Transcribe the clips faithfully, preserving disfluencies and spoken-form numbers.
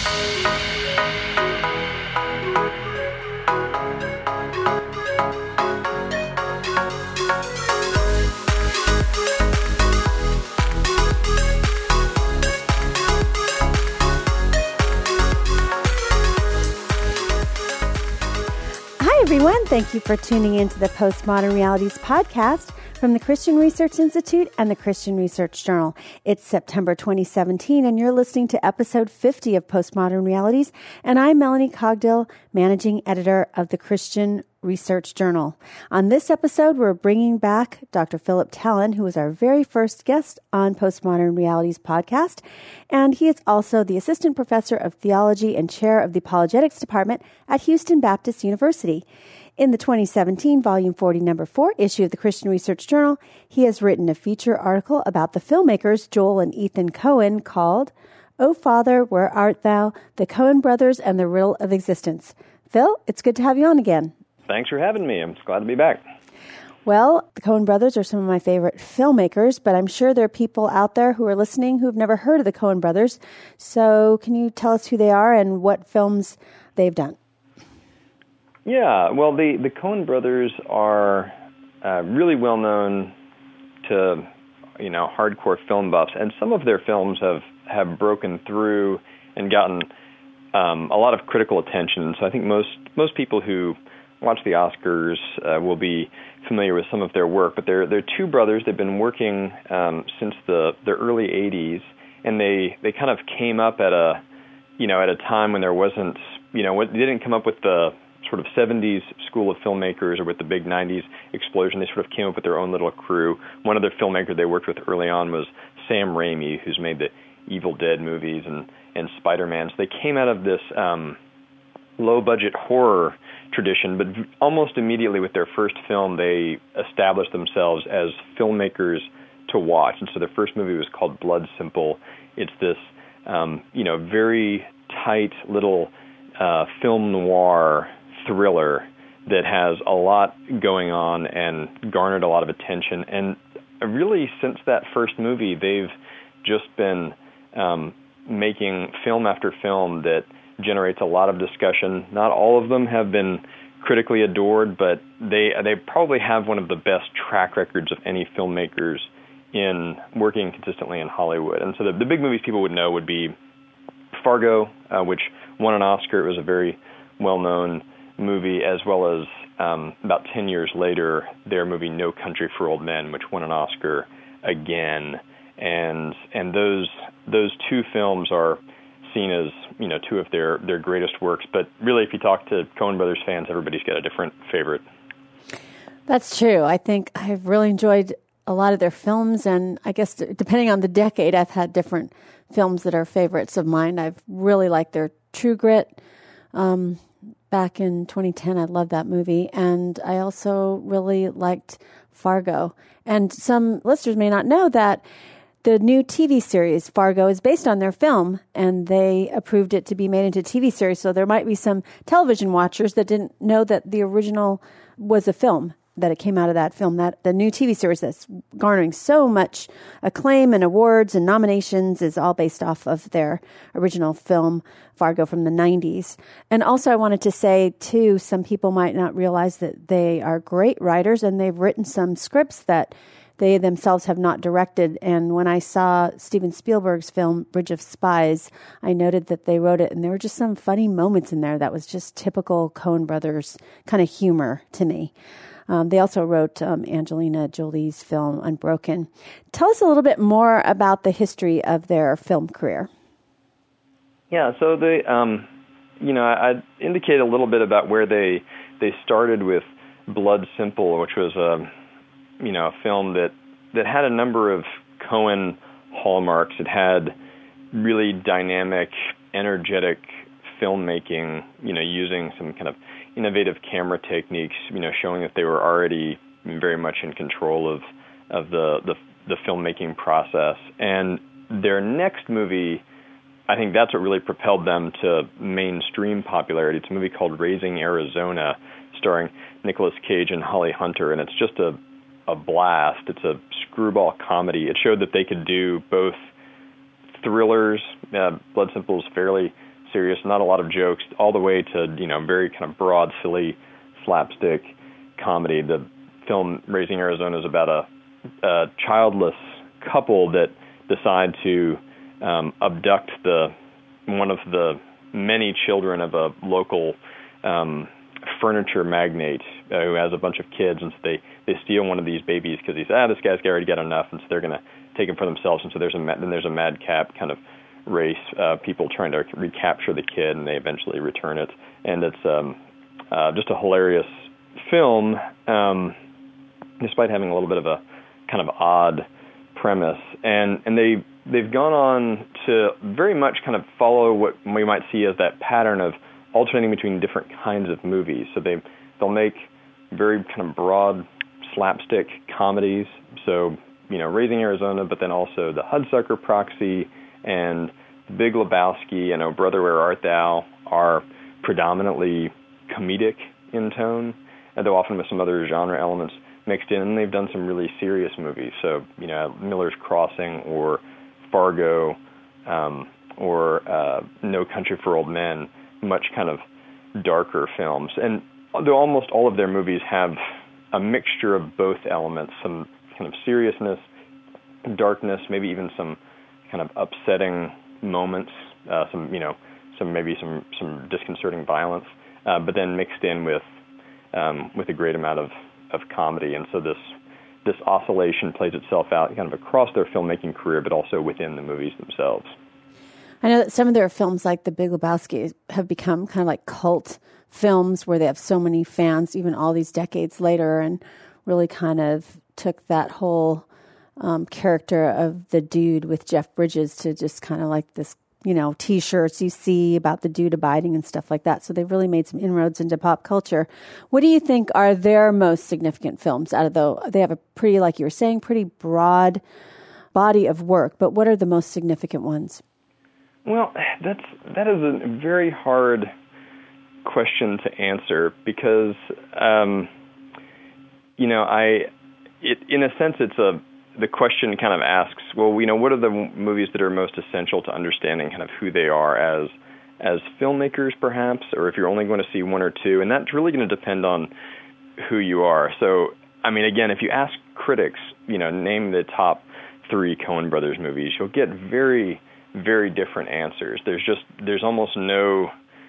Everyone, thank you for tuning in to the Postmodern Realities podcast from the Christian Research Institute and the Christian Research Journal. It's September twenty seventeen, and you're listening to episode fifty of Postmodern Realities, and I'm Melanie Cogdill, managing editor of the Christian Research Journal. On this episode, we're bringing back Doctor Philip Talon, who was our very first guest on Postmodern Realities podcast, and he is also the assistant professor of theology and chair of the apologetics department at Houston Baptist University. In the twenty seventeen Volume forty, Number four issue of the Christian Research Journal, he has written a feature article about the filmmakers Joel and Ethan Coen called, "O Father, Where Art Thou? The Coen Brothers and the Riddle of Existence." Phil, it's good to have you on again. Thanks for having me. I'm glad to be back. Well, the Coen brothers are some of my favorite filmmakers, but I'm sure there are people out there who are listening who've never heard of the Coen brothers. So can you tell us who they are and what films they've done? Yeah, well, the, the Coen brothers are uh, really well known to, you know, hardcore film buffs, and some of their films have, have broken through and gotten um, a lot of critical attention. So I think most most people who watch the Oscars uh, will be familiar with some of their work, but they're they're two brothers. They've been working um, since the, the early eighties, and they, they kind of came up at a you know at a time when there wasn't you know they didn't come up with the sort of seventies school of filmmakers or with the big nineties explosion. They sort of came up with their own little crew. One other filmmaker they worked with early on was Sam Raimi, who's made the Evil Dead movies and and Spider-Man. So they came out of this um, low-budget horror tradition, but almost immediately with their first film, they established themselves as filmmakers to watch. And so their first movie was called Blood Simple. It's this, um, you know, very tight little uh, film noir thriller that has a lot going on and garnered a lot of attention. And really, since that first movie, they've just been um, making film after film that generates a lot of discussion. Not all of them have been critically adored, but they they probably have one of the best track records of any filmmakers in working consistently in Hollywood. And so the, the big movies people would know would be Fargo, uh, which won an Oscar. It was a very well-known movie, as well as um, about ten years later, their movie No Country for Old Men, which won an Oscar again. And and those those two films are seen as, you know, two of their, their greatest works. But really, if you talk to Coen Brothers fans, everybody's got a different favorite. That's true. I think I've really enjoyed a lot of their films, and I guess depending on the decade, I've had different films that are favorites of mine. I've really liked their True Grit. Um, back in twenty ten, I loved that movie. And I also really liked Fargo. And some listeners may not know that the new T V series, Fargo, is based on their film, and they approved it to be made into a T V series. So there might be some television watchers that didn't know that the original was a film, that it came out of that film. That the new T V series that's garnering so much acclaim and awards and nominations is all based off of their original film, Fargo, from the nineties. And also I wanted to say, too, some people might not realize that they are great writers, and they've written some scripts that they themselves have not directed. And when I saw Steven Spielberg's film, Bridge of Spies, I noted that they wrote it, and there were just some funny moments in there that was just typical Coen Brothers kind of humor to me. Um, they also wrote um, Angelina Jolie's film, Unbroken. Tell us a little bit more about the history of their film career. Yeah, so they, um, you know, I, I indicated a little bit about where they they started with Blood Simple, which was a you know, a film that, that had a number of Coen hallmarks. It had really dynamic, energetic filmmaking, you know, using some kind of innovative camera techniques, you know, showing that they were already very much in control of, of the, the, the filmmaking process. And their next movie, I think that's what really propelled them to mainstream popularity. It's a movie called Raising Arizona, starring Nicolas Cage and Holly Hunter, and it's just a a blast. It's a screwball comedy. It showed that they could do both thrillers. Uh, Blood Simple is fairly serious, not a lot of jokes, all the way to, you know, very kind of broad, silly, slapstick comedy. The film Raising Arizona is about a, a childless couple that decide to um, abduct the one of the many children of a local um, furniture magnate uh, who has a bunch of kids, and so they, they steal one of these babies because he's, ah, this guy's already got enough, and so they're going to take him for themselves. And so there's a then there's a madcap kind of race, uh, people trying to recapture the kid, and they eventually return it. And it's um, uh, just a hilarious film, um, despite having a little bit of a kind of odd premise. And and they they've gone on to very much kind of follow what we might see as that pattern of alternating between different kinds of movies. So they they'll make very kind of broad slapstick comedies. So, you know, Raising Arizona, but then also The Hudsucker Proxy and The Big Lebowski and Oh Brother, Where Art Thou are predominantly comedic in tone, though often with some other genre elements mixed in. And they've done some really serious movies. So, you know, Miller's Crossing or Fargo um, or uh, No Country for Old Men, much kind of darker films. And though almost all of their movies have a mixture of both elements, some kind of seriousness, darkness, maybe even some kind of upsetting moments, uh, some, you know, some maybe some, some disconcerting violence, uh, but then mixed in with um, with a great amount of, of comedy. And so this this oscillation plays itself out kind of across their filmmaking career, but also within the movies themselves. I know that some of their films, like The Big Lebowski, have become kind of like cult films where they have so many fans, even all these decades later, and really kind of took that whole um, character of the dude with Jeff Bridges to just kind of like this, you know, T-shirts you see about the dude abiding and stuff like that. So they've really made some inroads into pop culture. What do you think are their most significant films out of the, they have a pretty, like you were saying, pretty broad body of work, but what are the most significant ones? Well, that's that is a very hard question to answer because, um, you know, I, it, in a sense, it's a the question kind of asks, well, you know, what are the movies that are most essential to understanding kind of who they are as as filmmakers, perhaps, or if you're only going to see one or two, and that's really going to depend on who you are. So, I mean, again, if you ask critics, you know, name the top three Coen Brothers movies, you'll get very very different answers. There's just, there's almost no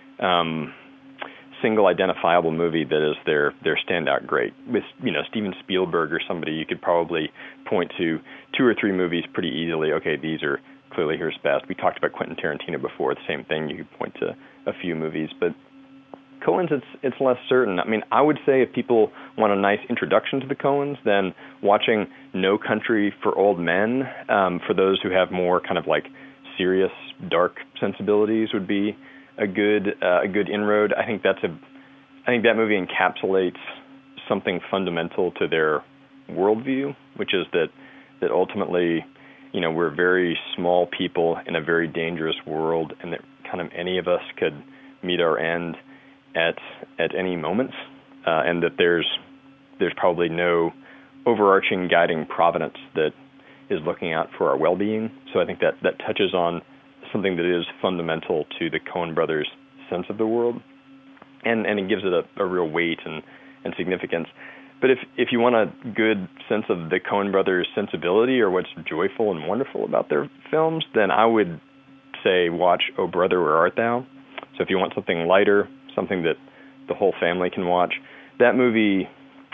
um, single identifiable movie that is their, their standout great. With, you know, Steven Spielberg or somebody, you could probably point to two or three movies pretty easily. Okay, these are clearly his best. We talked about Quentin Tarantino before, the same thing. You could point to a few movies, but Coen's, it's it's less certain. I mean, I would say if people want a nice introduction to the Coens, then watching No Country for Old Men, um, for those who have more kind of like serious, dark sensibilities, would be a good uh, a good inroad. I think that's a I think that movie encapsulates something fundamental to their worldview, which is that that ultimately, you know, we're very small people in a very dangerous world, and that kind of any of us could meet our end at at any moment, uh, and that there's there's probably no overarching guiding providence that is looking out for our well-being. So I think that, that touches on something that is fundamental to the Coen brothers' sense of the world, and, and it gives it a, a real weight and, and significance. But if, if you want a good sense of the Coen brothers' sensibility or what's joyful and wonderful about their films, then I would say watch Oh Brother, Where Art Thou? So if you want something lighter, something that the whole family can watch, that movie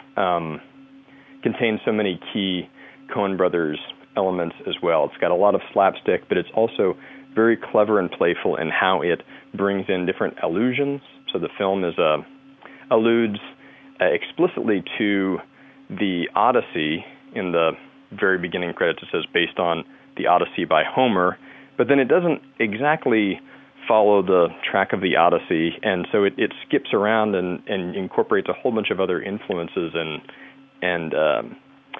um, contains so many key Coen brothers elements as well. It's got a lot of slapstick, but it's also very clever and playful in how it brings in different allusions. So the film is uh, alludes uh, explicitly to the Odyssey. In the very beginning credits, it says based on the Odyssey by Homer, but then it doesn't exactly follow the track of the Odyssey, and so it, it skips around and, and incorporates a whole bunch of other influences and and um,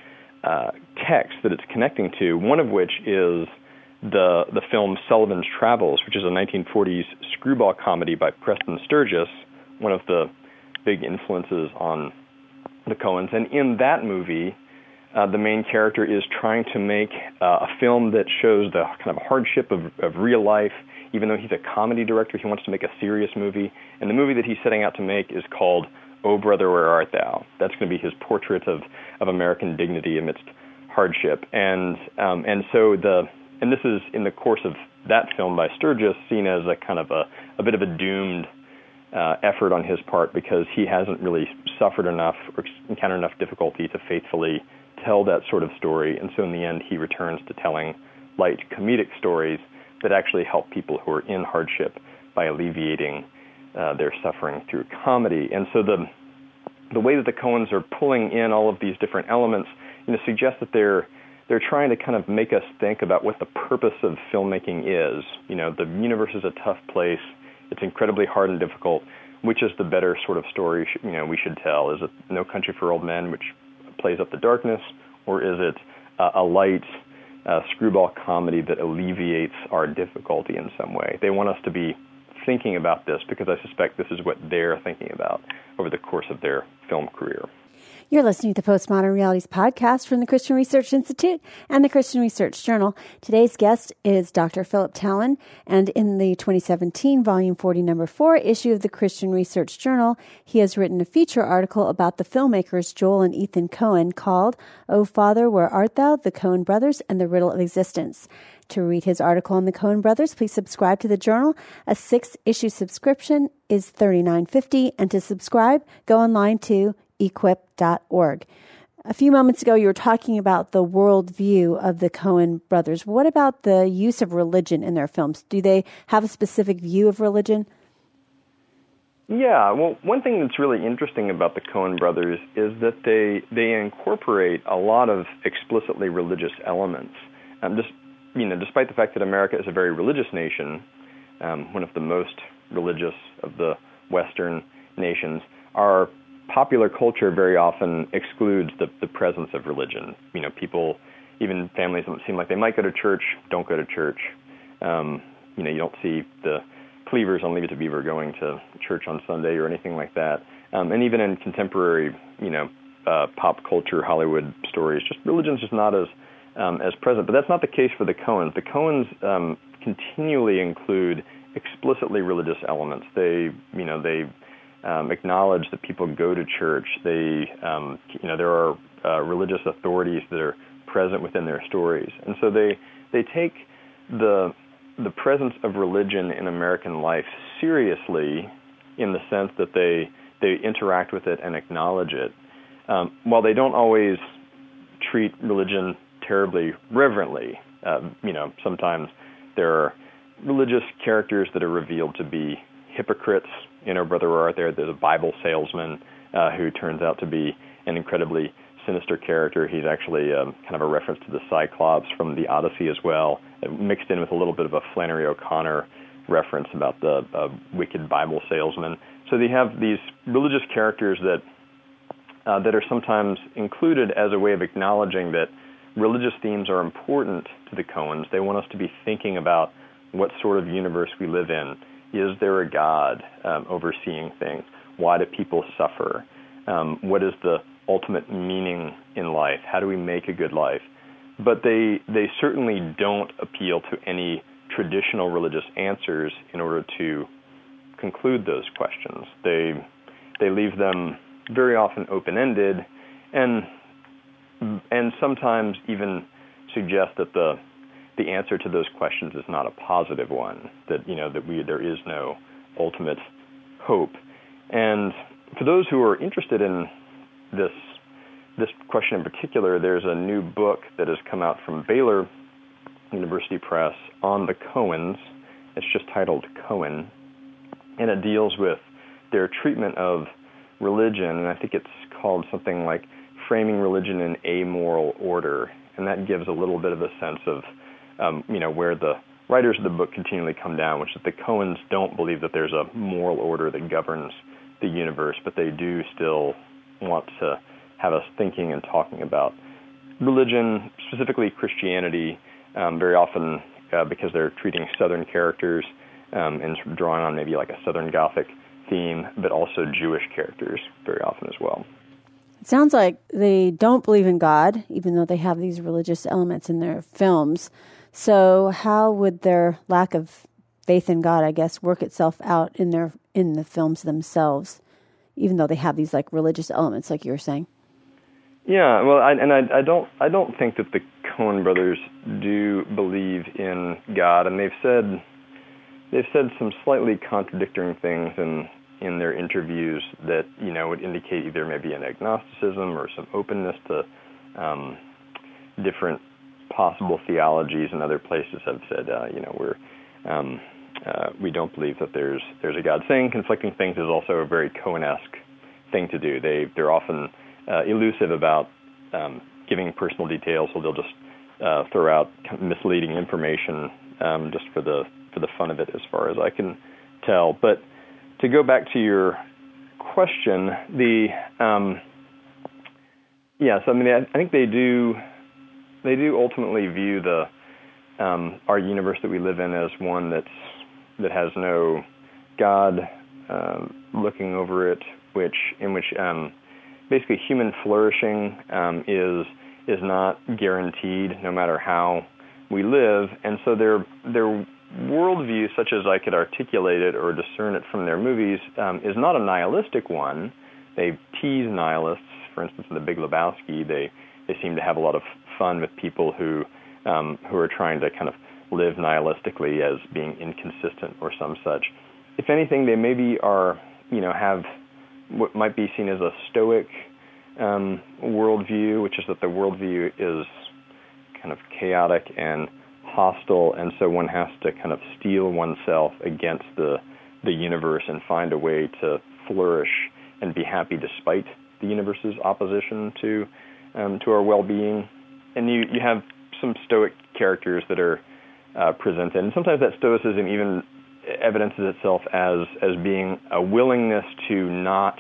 uh, text that it's connecting to, one of which is the the film Sullivan's Travels, which is a nineteen forties screwball comedy by Preston Sturges, one of the big influences on the Coens. And in that movie, uh, the main character is trying to make uh, a film that shows the kind of hardship of, of real life. Even though he's a comedy director, he wants to make a serious movie. And the movie that he's setting out to make is called Oh Brother, Where Art Thou? That's going to be his portrait of, of American dignity amidst hardship. And um, and so the and this is in the course of that film by Sturges seen as a kind of a, a bit of a doomed uh, effort on his part, because he hasn't really suffered enough or encountered enough difficulty to faithfully tell that sort of story. And so in the end, he returns to telling light comedic stories that actually help people who are in hardship by alleviating uh, their suffering through comedy. And so the the way that the Coens are pulling in all of these different elements, you know, suggests that they're they're trying to kind of make us think about what the purpose of filmmaking is. You know, the universe is a tough place. It's incredibly hard and difficult. Which is the better sort of story, you know, we should tell? Is it No Country for Old Men, which plays up the darkness, or is it uh, a light uh, screwball comedy that alleviates our difficulty in some way? They want us to be thinking about this, because I suspect this is what they're thinking about over the course of their film career. You're listening to the Postmodern Realities podcast from the Christian Research Institute and the Christian Research Journal. Today's guest is Doctor Philip Talon, and in the twenty seventeen Volume forty, Number four issue of the Christian Research Journal, he has written a feature article about the filmmakers Joel and Ethan Coen called "O Father, Where Art Thou? The Coen Brothers and the Riddle of Existence." To read his article on the Coen Brothers, please subscribe to the journal. A six-issue subscription is thirty-nine dollars and fifty cents, and to subscribe, go online to equip dot org. A few moments ago, you were talking about the worldview of the Coen brothers. What about the use of religion in their films? Do they have a specific view of religion? Yeah, well, one thing that's really interesting about the Coen brothers is that they they incorporate a lot of explicitly religious elements. Um, just you know, despite the fact that America is a very religious nation, um, one of the most religious of the Western nations, our popular culture very often excludes the, the presence of religion. You know, people, even families that seem like they might go to church, don't go to church. Um, you know, you don't see the Cleavers on Leave It to Beaver going to church on Sunday or anything like that. Um, and even in contemporary, you know, uh, pop culture, Hollywood stories, just religion's just not as um, as present. But that's not the case for the Coens. The Coens um, continually include explicitly religious elements. They, you know, they Um, acknowledge that people go to church. They, um, you know, there are uh, religious authorities that are present within their stories, and so they they take the the presence of religion in American life seriously, in the sense that they they interact with it and acknowledge it. Um, while they don't always treat religion terribly reverently, uh, you know, sometimes there are religious characters that are revealed to be hypocrites. In O Brother, Where Art Thou? There's a Bible salesman uh, who turns out to be an incredibly sinister character. He's actually um, kind of a reference to the Cyclops from the Odyssey as well, mixed in with a little bit of a Flannery O'Connor reference about the uh, wicked Bible salesman. So they have these religious characters that uh, that are sometimes included as a way of acknowledging that religious themes are important to the Coens. They want us to be thinking about what sort of universe we live in. Is there a God um, overseeing things? Why do people suffer? Um, what is the ultimate meaning in life? How do we make a good life? But they they certainly don't appeal to any traditional religious answers in order to conclude those questions. They they leave them very often open-ended, and and sometimes even suggest that the the answer to those questions is not a positive one, that, you know, that we there is no ultimate hope. And for those who are interested in this this question in particular, there's a new book that has come out from Baylor University Press on the Coens. It's just titled Coen, and it deals with their treatment of religion, and I think it's called something like Framing Religion in Amoral Order, and that gives a little bit of a sense of Um, you know, where the writers of the book continually come down, which is the Coens don't believe that there's a moral order that governs the universe, but they do still want to have us thinking and talking about religion, specifically Christianity, um, very often uh, because they're treating Southern characters um, and drawing on maybe like a Southern Gothic theme, but also Jewish characters very often as well. It sounds like they don't believe in God, even though they have these religious elements in their films. So how would their lack of faith in God, I guess, work itself out in their in the films themselves, even though they have these like religious elements, like you were saying? Yeah, well, I, and I, I don't I don't think that the Coen brothers do believe in God, and they've said they've said some slightly contradictory things in. in their interviews that, you know, would indicate either maybe an agnosticism or some openness to um, different possible theologies, and other places have said, uh, you know, we're, um, uh, we don't believe that there's there's a God. Saying conflicting things is also a very Coen-esque thing to do. They, they're often uh, elusive about um, giving personal details, so they'll just uh, throw out misleading information um, just for the for the fun of it, as far as I can tell. But to go back to your question, the um, yes, I mean, I, I think they do. They do ultimately view the um, our universe that we live in as one that's that has no God um, looking over it, which in which um, basically human flourishing um, is is not guaranteed, no matter how we live, and so their their worldview, such as I could articulate it or discern it from their movies, um, is not a nihilistic one. They tease nihilists. For instance, in The Big Lebowski, they, they seem to have a lot of fun with people who um, who are trying to kind of live nihilistically as being inconsistent or some such. If anything, they maybe are, you know, have what might be seen as a stoic um, worldview, which is that the worldview is kind of chaotic and hostile, and so one has to kind of steel oneself against the the universe and find a way to flourish and be happy despite the universe's opposition to um, to our well-being. And you, you have some stoic characters that are uh, presented, and sometimes that stoicism even evidences itself as as being a willingness to not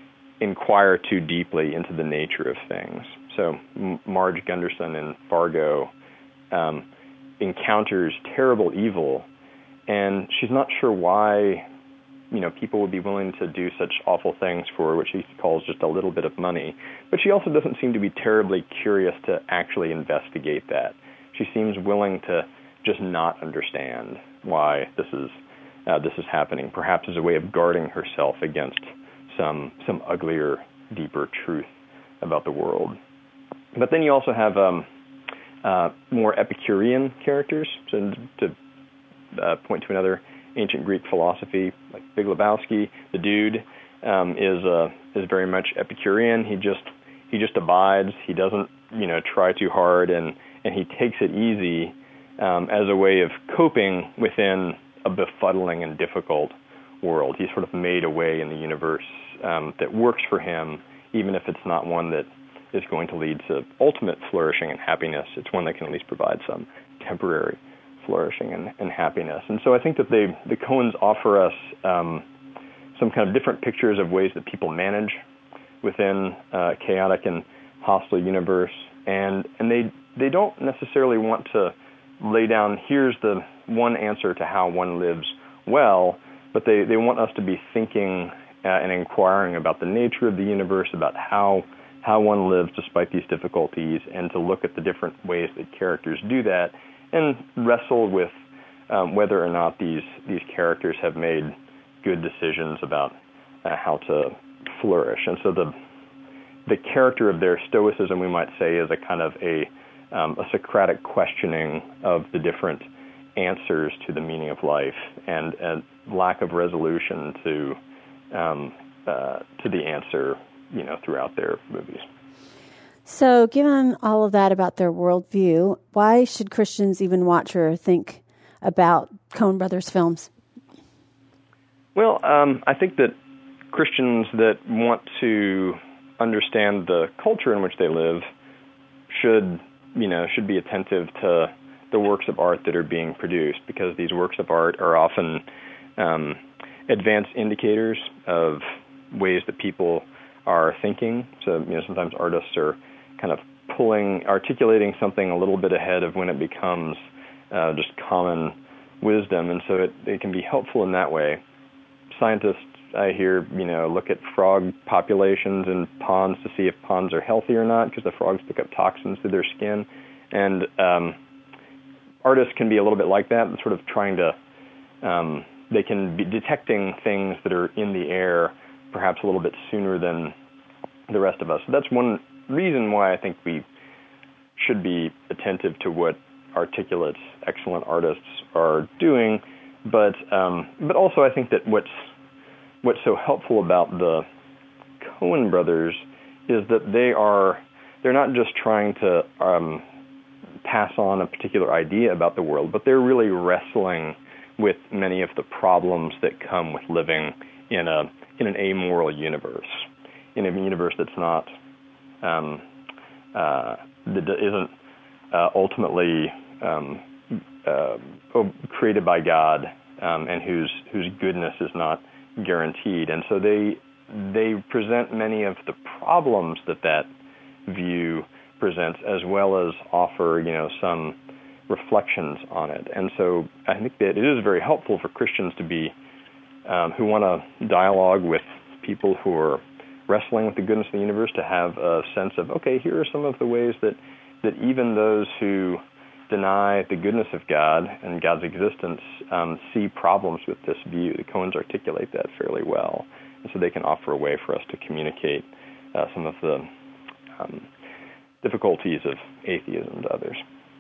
inquire too deeply into the nature of things. So M- Marge Gunderson in Fargo um, encounters terrible evil, and she's not sure why, you know, people would be willing to do such awful things for what she calls just a little bit of money. But she also doesn't seem to be terribly curious to actually investigate that. She seems willing to just not understand why this is uh, this is happening, perhaps as a way of guarding herself against some some uglier, deeper truth about the world. But then you also have um, Uh, more Epicurean characters. So to uh, point to another ancient Greek philosophy, like Big Lebowski, the dude um, is uh, is very much Epicurean. He just he just abides. He doesn't you know try too hard, and, and he takes it easy um, as a way of coping within a befuddling and difficult world. He's sort of made a way in the universe um, that works for him, even if it's not one that is going to lead to ultimate flourishing and happiness. It's one that can at least provide some temporary flourishing and, and happiness. And so I think that they, the Coens offer us um, some kind of different pictures of ways that people manage within a chaotic and hostile universe. And and they they don't necessarily want to lay down, here's the one answer to how one lives well, but they, they want us to be thinking uh, and inquiring about the nature of the universe, about how how one lives despite these difficulties, and to look at the different ways that characters do that, and wrestle with um, whether or not these these characters have made good decisions about uh, how to flourish. And so the the character of their stoicism, we might say, is a kind of a um, a Socratic questioning of the different answers to the meaning of life, and a lack of resolution to um, uh, to the answer, you know, throughout their movies. So given all of that about their worldview, why should Christians even watch or think about Coen Brothers films? Well, um, I think that Christians that want to understand the culture in which they live should, you know, should be attentive to the works of art that are being produced, because these works of art are often um, advanced indicators of ways that people are thinking. So, you know, sometimes artists are kind of pulling, articulating something a little bit ahead of when it becomes uh, just common wisdom, and so it, it can be helpful in that way. Scientists I hear, you know, look at frog populations in ponds to see if ponds are healthy or not, because the frogs pick up toxins through their skin. And um, artists can be a little bit like that, sort of trying to, um, they can be detecting things that are in the air perhaps a little bit sooner than the rest of us. So that's one reason why I think we should be attentive to what articulate, excellent artists are doing. But um, but also I think that what's what's so helpful about the Coen brothers is that they are they're not just trying to um, pass on a particular idea about the world, but they're really wrestling with many of the problems that come with living in a in an amoral universe, in a universe that's not um, uh, that isn't uh, ultimately um, Uh, created by God, um, and whose whose goodness is not guaranteed, and so they they present many of the problems that that view presents, as well as offer you know some reflections on it. And so I think that it is very helpful for Christians to be um, who want to dialogue with people who are wrestling with the goodness of the universe, to have a sense of, okay, here are some of the ways that that even those who deny the goodness of God and God's existence um, see problems with this view. The Coens articulate that fairly well, and so they can offer a way for us to communicate uh, some of the um, difficulties of atheism to others.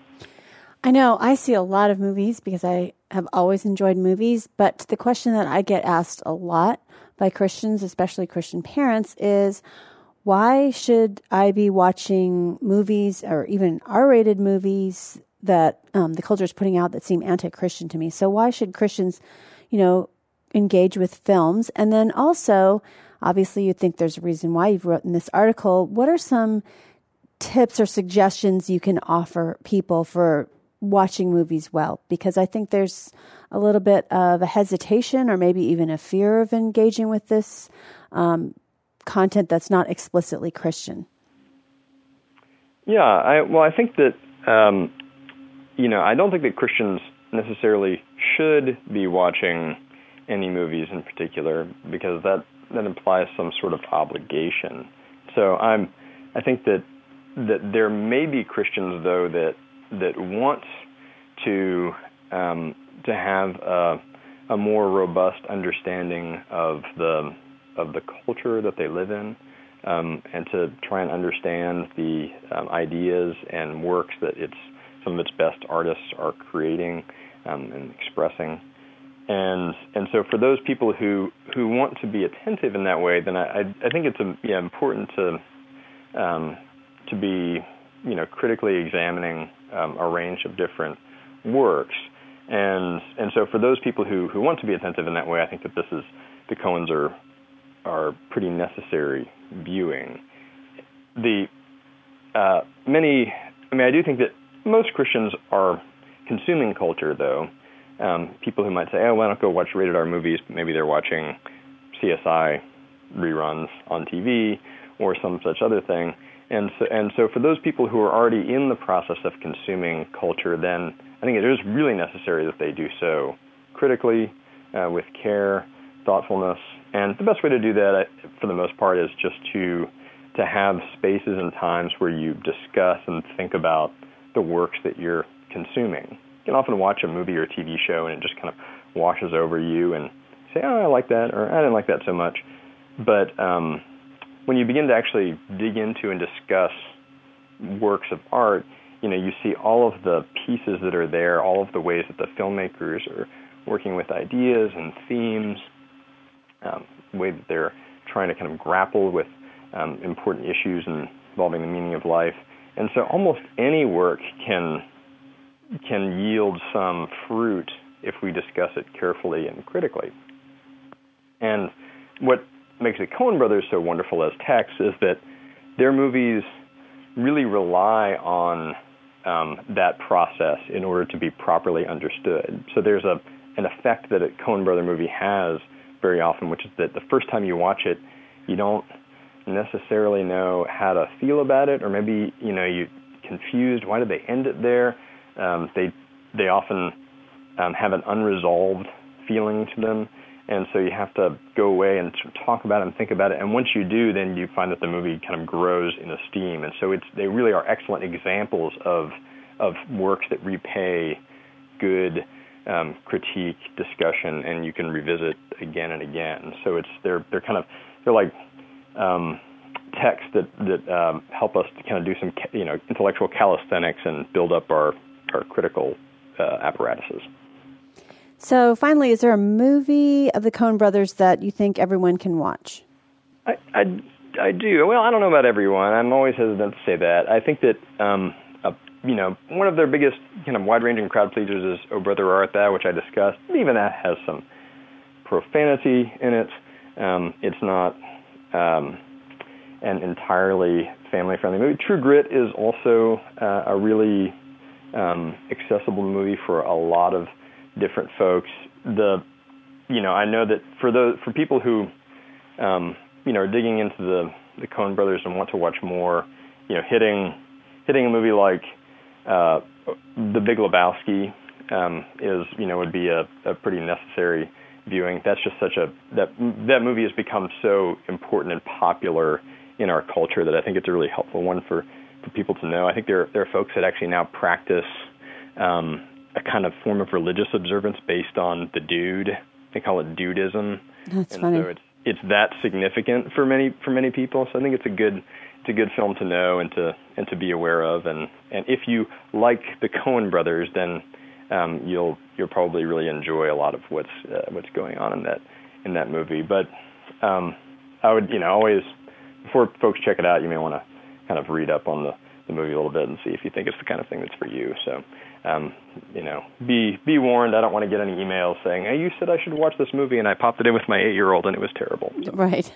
I know I see a lot of movies because I have always enjoyed movies, but the question that I get asked a lot by Christians, especially Christian parents, is why should I be watching movies or even R-rated movies that um, the culture is putting out that seem anti-Christian to me? So why should Christians, you know, engage with films? And then also, obviously, you think there's a reason why you've written this article. What are some tips or suggestions you can offer people for watching movies well? Because I think there's a little bit of a hesitation or maybe even a fear of engaging with this um, content that's not explicitly Christian. Yeah, I, well, I think that um, You know, I don't think that Christians necessarily should be watching any movies in particular, because that, that implies some sort of obligation. So I'm, I think that that there may be Christians though that that want to um, to have a, a more robust understanding of the of the culture that they live in, um, and to try and understand the um, ideas and works that it's some of its best artists are creating um, and expressing. And and so for those people who, who want to be attentive in that way, then I, I think it's a, yeah, important to um, to be you know critically examining um, a range of different works. And and so for those people who, who want to be attentive in that way, I think that this is the Coens are are pretty necessary viewing. The uh, many I mean I do think that most Christians are consuming culture, though. Um, people who might say, oh, why don't go watch rated R movies, but maybe they're watching C S I reruns on T V or some such other thing. And so, and so for those people who are already in the process of consuming culture, then I think it is really necessary that they do so critically, uh, with care, thoughtfulness. And the best way to do that, for the most part, is just to to have spaces and times where you discuss and think about the works that you're consuming. You can often watch a movie or a T V show and it just kind of washes over you and say, oh, I like that, or I didn't like that so much. But um, when you begin to actually dig into and discuss works of art, you know, you see all of the pieces that are there, all of the ways that the filmmakers are working with ideas and themes, um, the way that they're trying to kind of grapple with um, important issues involving the meaning of life. And so almost any work can can yield some fruit if we discuss it carefully and critically. And what makes the Coen brothers so wonderful as texts is that their movies really rely on um, that process in order to be properly understood. So there's a an effect that a Coen brother movie has very often, which is that the first time you watch it, you don't necessarily know how to feel about it, or maybe you know you confused. Why did they end it there? Um, they they often um, have an unresolved feeling to them, And so you have to go away and talk about it and think about it. And once you do, then you find that the movie kind of grows in esteem. And so it's they really are excellent examples of of works that repay good um, critique, discussion, and you can revisit again and again. So it's they're they're kind of they're like um, texts that that um, help us to kind of do some you know intellectual calisthenics and build up our our critical uh, apparatuses. So finally, is there a movie of the Coen brothers that you think everyone can watch? I, I, I do. Well, I don't know about everyone. I'm always hesitant to say that. I think that, um, a, you know, one of their biggest kind of wide-ranging crowd pleasers is Oh Brother Art Thou, which I discussed. Even that has some profanity in it. Um, it's not um, an entirely family-friendly movie. True Grit is also uh, a really um, accessible movie for a lot of different folks. The, you know, I know that for those for people who, um, you know, are digging into the the Coen brothers and want to watch more, you know, hitting hitting a movie like uh, The Big Lebowski um, is, you know, would be a, a pretty necessary viewing. That's just such a that that movie has become so important and popular in our culture that I think it's a really helpful one for, for people to know. I think there there are folks that actually now practice Um, a kind of form of religious observance based on the dude. They call it dudism. That's and funny. So it's it's that significant for many for many people. So I think it's a good it's a good film to know and to and to be aware of. And, and if you like the Coen brothers, then um, you'll you'll probably really enjoy a lot of what's uh, what's going on in that in that movie. But um, I would you know always before folks check it out, you may want to kind of read up on the, the movie a little bit and see if you think it's the kind of thing that's for you. So. Um, you know, be be warned. I don't want to get any emails saying, "Hey, you said I should watch this movie, and I popped it in with my eight-year-old, and it was terrible." So. Right.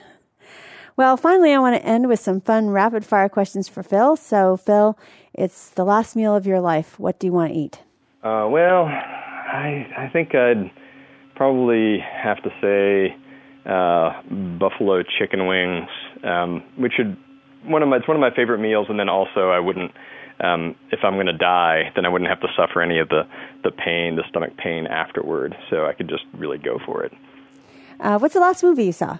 Well, finally, I want to end with some fun rapid-fire questions for Phil. So, Phil, it's the last meal of your life. What do you want to eat? Uh, well, I I think I'd probably have to say uh, buffalo chicken wings, um, which would one of my it's one of my favorite meals, and then also I wouldn't. Um, if I'm going to die, then I wouldn't have to suffer any of the, the pain, the stomach pain afterward. So I could just really go for it. Uh, what's the last movie you saw?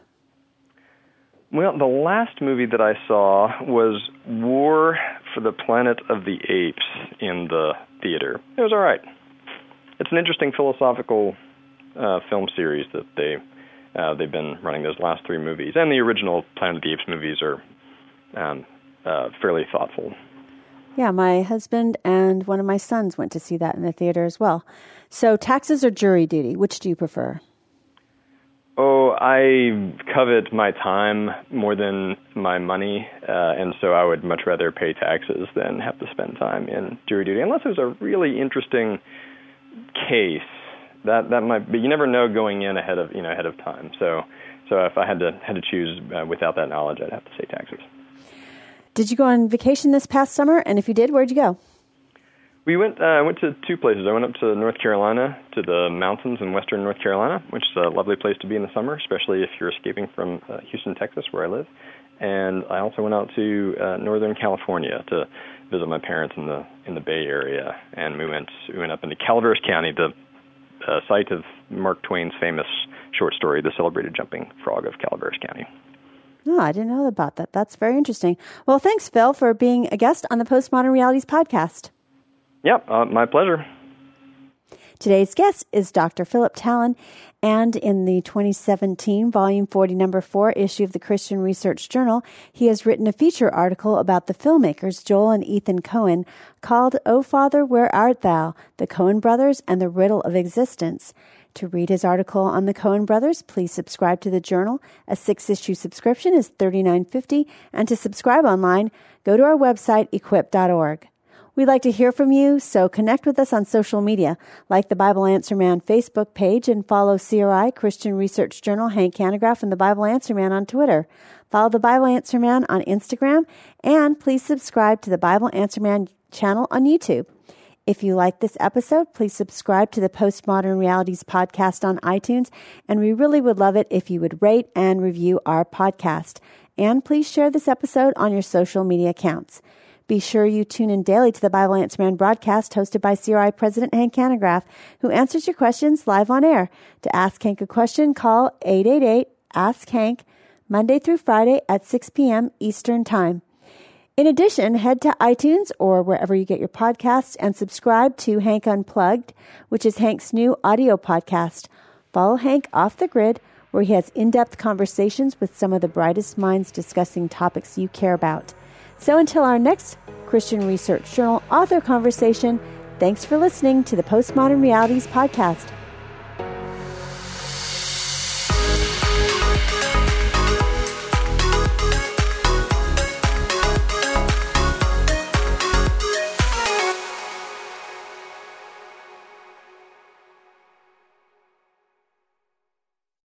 Well, the last movie that I saw was War for the Planet of the Apes in the theater. It was all right. It's an interesting philosophical uh, film series that they, uh, they've been running those last three movies. And the original Planet of the Apes movies are um, uh, fairly thoughtful. Yeah, my husband and one of my sons went to see that in the theater as well. So taxes or jury duty, which do you prefer? Oh, I covet my time more than my money, uh, and so I would much rather pay taxes than have to spend time in jury duty, unless it was a really interesting case. That that might be. You never know going in ahead of you know ahead of time. So so if I had to had to choose uh, without that knowledge, I'd have to say taxes. Did you go on vacation this past summer? And if you did, where'd you go? We went uh, went to two places. I went up to North Carolina, to the mountains in western North Carolina, which is a lovely place to be in the summer, especially if you're escaping from uh, Houston, Texas, where I live. And I also went out to uh, Northern California to visit my parents in the in the Bay Area. And we went we went up into Calaveras County, the uh, site of Mark Twain's famous short story, The Celebrated Jumping Frog of Calaveras County. Oh, I didn't know about that. That's very interesting. Well, thanks, Phil, for being a guest on the Postmodern Realities podcast. Yep, uh, my pleasure. Today's guest is Doctor Philip Talon, and in the twenty seventeen Volume forty, Number four issue of the Christian Research Journal, he has written a feature article about the filmmakers Joel and Ethan Coen called "O Father, Where Art Thou? The Coen Brothers and the Riddle of Existence." To read his article on the Coen brothers, please subscribe to the journal. A six-issue subscription is thirty-nine fifty, and to subscribe online, go to our website, equip dot org. We'd like to hear from you, so connect with us on social media, like the Bible Answer Man Facebook page, and follow C R I, Christian Research Journal, Hank Hanegraaff, and the Bible Answer Man on Twitter. Follow the Bible Answer Man on Instagram, and please subscribe to the Bible Answer Man channel on YouTube. If you like this episode, please subscribe to the Postmodern Realities podcast on iTunes, and we really would love it if you would rate and review our podcast. And please share this episode on your social media accounts. Be sure you tune in daily to the Bible Answer Man broadcast hosted by C R I President Hank Hanegraaff, who answers your questions live on air. To ask Hank a question, call eight eight eight, ask Hank, Monday through Friday at six p.m. Eastern Time. In addition, head to iTunes or wherever you get your podcasts and subscribe to Hank Unplugged, which is Hank's new audio podcast. Follow Hank Off the Grid, where he has in-depth conversations with some of the brightest minds discussing topics you care about. So until our next Christian Research Journal author conversation, thanks for listening to the Postmodern Realities Podcast.